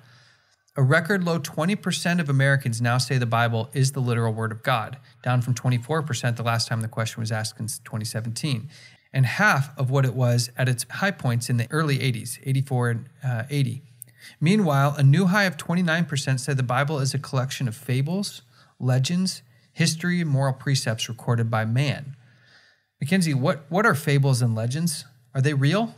A record low twenty percent of Americans now say the Bible is the literal Word of God, down from twenty-four percent the last time the question was asked in twenty seventeen, and half of what it was at its high points in the early eighties, eighty-four and uh, eighty. Meanwhile, a new high of twenty-nine percent said the Bible is a collection of fables, legends, history, and moral precepts recorded by man. Mackenzie, what, what are fables and legends? Are they real?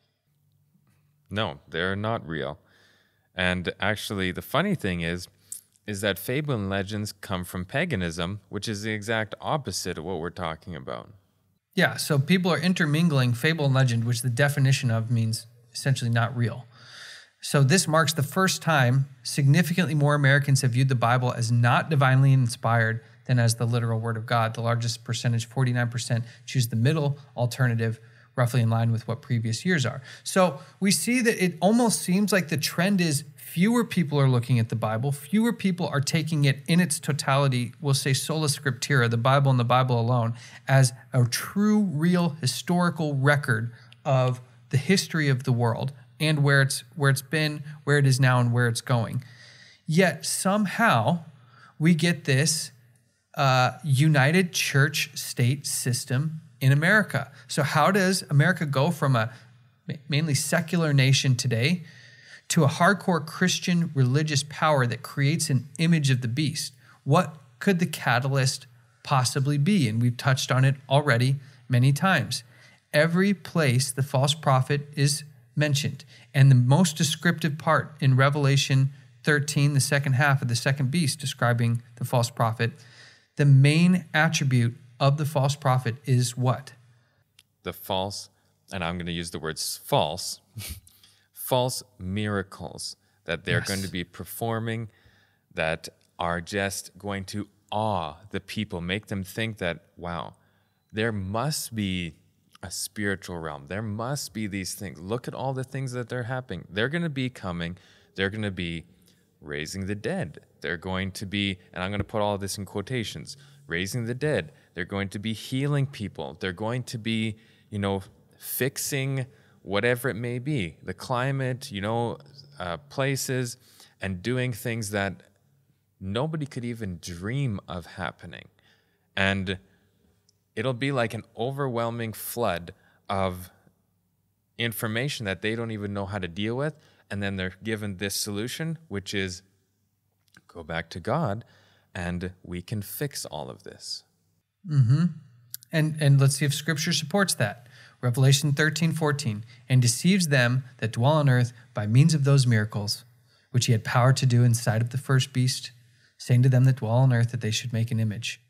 No, they're not real. And actually, the funny thing is, is that fable and legends come from paganism, which is the exact opposite of what we're talking about. Yeah, so people are intermingling fable and legend, which the definition of means essentially not real. So this marks the first time significantly more Americans have viewed the Bible as not divinely inspired than as the literal word of God. The largest percentage, forty-nine percent, choose the middle alternative, roughly in line with what previous years are. So we see that it almost seems like the trend is fewer people are looking at the Bible, fewer people are taking it in its totality, we'll say sola scriptura, the Bible and the Bible alone, as a true, real, historical record of the history of the world and where it's where it's been, where it is now, and where it's going. Yet somehow we get this uh, united church-state system in America. So how does America go from a mainly secular nation today to a hardcore Christian religious power that creates an image of the beast? What could the catalyst possibly be? And we've touched on it already many times. Every place the false prophet is mentioned, and the most descriptive part in Revelation thirteen, the second half of the second beast describing the false prophet, the main attribute of the false prophet is what? The false, and I'm going to use the words false, false miracles that they're Yes. going to be performing that are just going to awe the people, make them think that, wow, there must be a spiritual realm. There must be these things. Look at all the things that they're happening. They're going to be coming. They're going to be raising the dead. They're going to be, and I'm going to put all of this in quotations, raising the dead. They're going to be healing people. They're going to be, you know, fixing whatever it may be, the climate, you know, uh, places, and doing things that nobody could even dream of happening. And it'll be like an overwhelming flood of information that they don't even know how to deal with. And then they're given this solution, which is go back to God and we can fix all of this. Mm-hmm. And, and let's see if Scripture supports that. Revelation thirteen, fourteen, and deceives them that dwell on earth by means of those miracles, which he had power to do in sight of the first beast, saying to them that dwell on earth that they should make an image.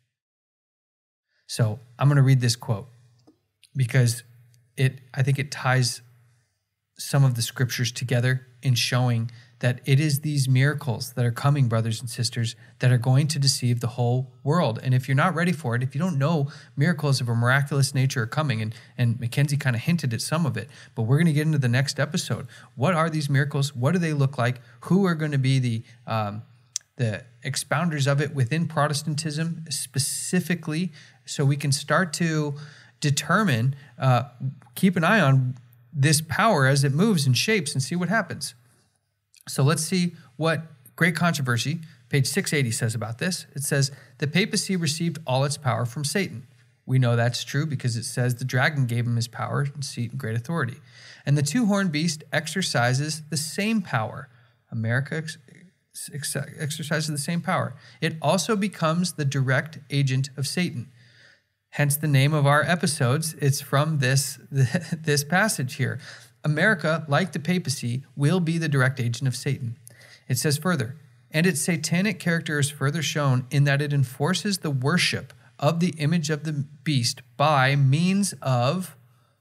So I'm going to read this quote because it, I think it ties some of the scriptures together in showing that it is these miracles that are coming, brothers and sisters, that are going to deceive the whole world. And if you're not ready for it, if you don't know miracles of a miraculous nature are coming, and, and Mackenzie kind of hinted at some of it, but we're going to get into the next episode. What are these miracles? What do they look like? Who are going to be the um, the expounders of it within Protestantism specifically, so we can start to determine, uh, keep an eye on this power as it moves and shapes and see what happens. So let's see what Great Controversy, page six eighty, says about this. It says, the papacy received all its power from Satan. We know that's true because it says the dragon gave him his power and seat and great authority. And the two-horned beast exercises the same power. America ex- ex- exercises the same power. It also becomes the direct agent of Satan. Hence the name of our episodes. It's from this, this passage here. America, like the papacy, will be the direct agent of Satan. It says further, and its satanic character is further shown in that it enforces the worship of the image of the beast by means of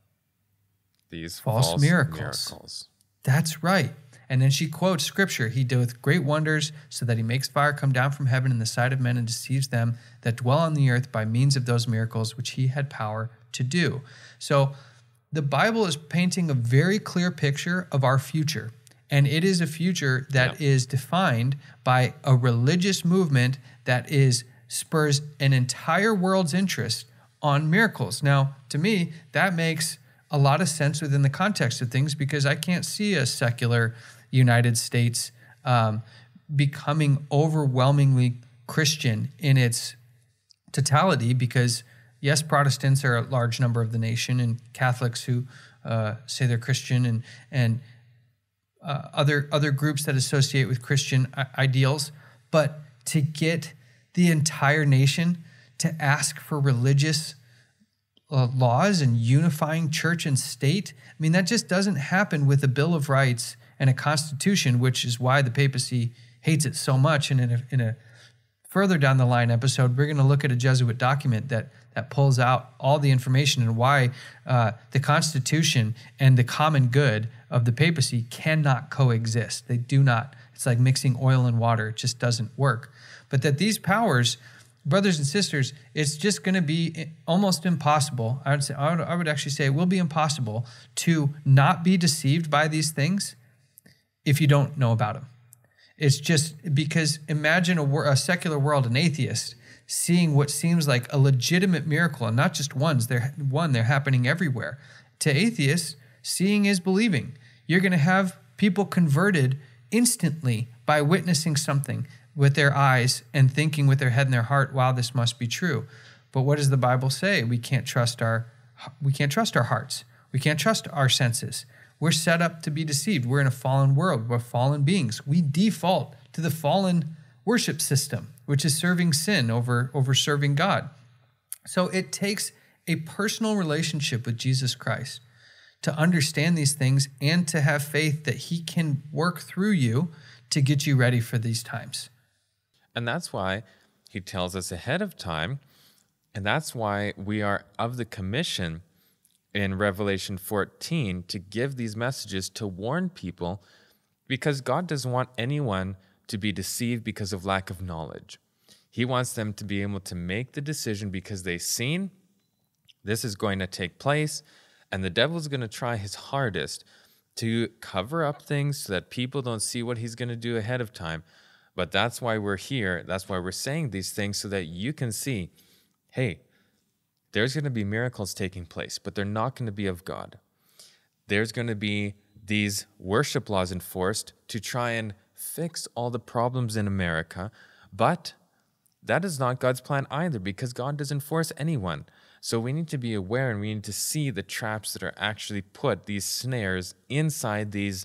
These false, false miracles. miracles. That's right. And then she quotes scripture. He doeth great wonders so that he makes fire come down from heaven in the sight of men and deceives them that dwell on the earth by means of those miracles which he had power to do. So the Bible is painting a very clear picture of our future. And it is a future that yeah. is defined by a religious movement that is spurs an entire world's interest on miracles. Now, to me, that makes a lot of sense within the context of things because I can't see a secular United States um, becoming overwhelmingly Christian in its totality because, yes, Protestants are a large number of the nation and Catholics who uh, say they're Christian and and uh, other other groups that associate with Christian ideals. But to get the entire nation to ask for religious uh, laws and unifying church and state. I mean, that just doesn't happen with a Bill of Rights and a constitution, which is why the papacy hates it so much. And in a, in a further down the line episode, we're going to look at a Jesuit document that that pulls out all the information and why uh, the Constitution and the common good of the papacy cannot coexist. They do not. It's like mixing oil and water. It just doesn't work. But that these powers, brothers and sisters, it's just going to be almost impossible. I would say, I would, I would actually say it will be impossible to not be deceived by these things if you don't know about them. It's just because imagine a, a secular world, an atheist, seeing what seems like a legitimate miracle, and not just ones. They're one, they're happening everywhere. To atheists, seeing is believing. You're going to have people converted instantly by witnessing something with their eyes and thinking with their head and their heart, wow, this must be true. But what does the Bible say? We can't trust our we can't trust our hearts. We can't trust our senses. We're set up to be deceived. We're in a fallen world. We're fallen beings. We default to the fallen worship system, which is serving sin over, over serving God. So it takes a personal relationship with Jesus Christ to understand these things and to have faith that he can work through you to get you ready for these times. And that's why he tells us ahead of time, and that's why we are of the commission in Revelation fourteen to give these messages, to warn people, because God doesn't want anyone to be deceived because of lack of knowledge. He wants them to be able to make the decision because they've seen this is going to take place, and the devil's going to try his hardest to cover up things so that people don't see what he's going to do ahead of time. But that's why we're here. That's why we're saying these things, so that you can see, hey, there's going to be miracles taking place, but they're not going to be of God. There's going to be these worship laws enforced to try and fix all the problems in America, but that is not God's plan either, because God doesn't force anyone. So we need to be aware, and we need to see the traps that are actually put, these snares inside these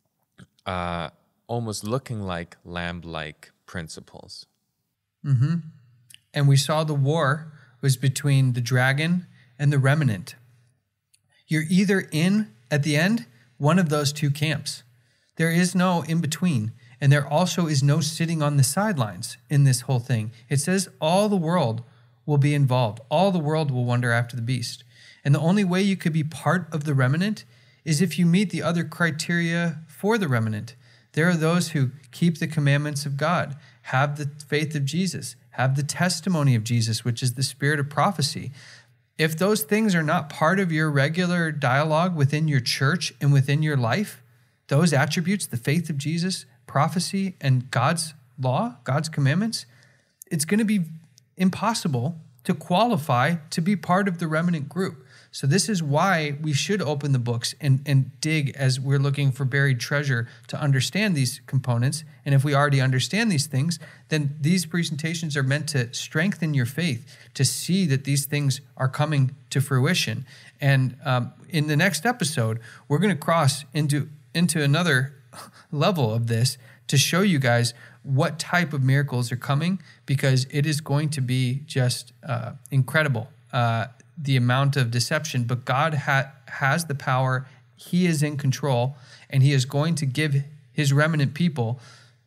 uh, almost looking like lamb-like principles. Mm-hmm. And we saw the war was between the dragon and the remnant. You're either in, at the end, one of those two camps. There is no in between. And there also is no sitting on the sidelines in this whole thing. It says all the world will be involved. All the world will wander after the beast. And the only way you could be part of the remnant is if you meet the other criteria for the remnant. There are those who keep the commandments of God, have the faith of Jesus, have the testimony of Jesus, which is the spirit of prophecy. If those things are not part of your regular dialogue within your church and within your life, those attributes, the faith of Jesus, prophecy, and God's law, God's commandments, it's going to be impossible to qualify to be part of the remnant group. So this is why we should open the books and, and dig as we're looking for buried treasure to understand these components. And if we already understand these things, then these presentations are meant to strengthen your faith, to see that these things are coming to fruition. And um, in the next episode, we're going to cross into, into another level of this to show you guys what type of miracles are coming, because it is going to be just uh, incredible. Uh, the amount of deception, but God ha- has the power. He is in control, and he is going to give his remnant people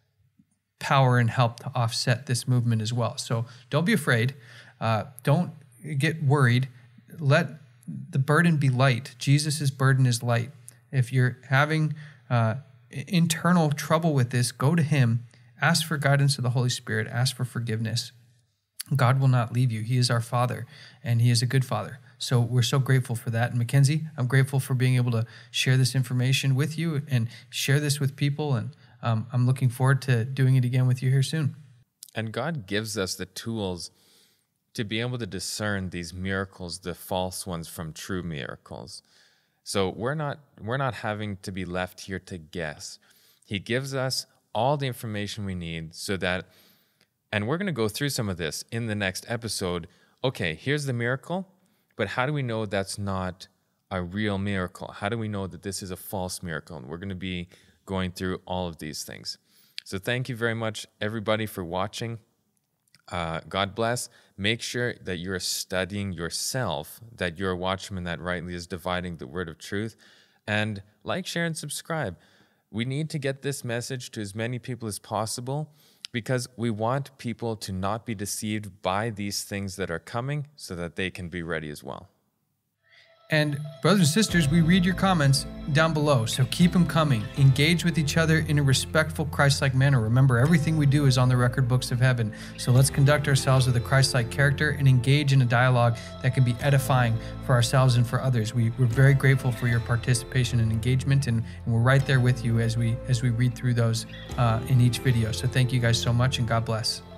power and help to offset this movement as well. So don't be afraid. Uh, don't get worried. Let the burden be light. Jesus' burden is light. If you're having uh, internal trouble with this, go to him. Ask for guidance of the Holy Spirit. Ask for forgiveness. God will not leave you. He is our Father, and he is a good Father. So we're so grateful for that. And Mackenzie, I'm grateful for being able to share this information with you and share this with people. And um, I'm looking forward to doing it again with you here soon. And God gives us the tools to be able to discern these miracles, the false ones, from true miracles. So we're not we're not having to be left here to guess. He gives us all the information we need so that, and we're going to go through some of this in the next episode. Okay, here's the miracle, but how do we know that's not a real miracle? How do we know that this is a false miracle? And we're going to be going through all of these things. So thank you very much, everybody, for watching. Uh, God bless. Make sure that you're studying yourself, that you're a watchman that rightly is dividing the word of truth. And like, share, and subscribe. We need to get this message to as many people as possible because we want people to not be deceived by these things that are coming so that they can be ready as well. And brothers and sisters, we read your comments down below, so keep them coming. Engage with each other in a respectful, Christ-like manner. Remember, everything we do is on the record books of heaven. So let's conduct ourselves with a Christ-like character and engage in a dialogue that can be edifying for ourselves and for others. We, we're very grateful for your participation and engagement, and, and we're right there with you as we as we read through those uh, in each video. So thank you guys so much, and God bless.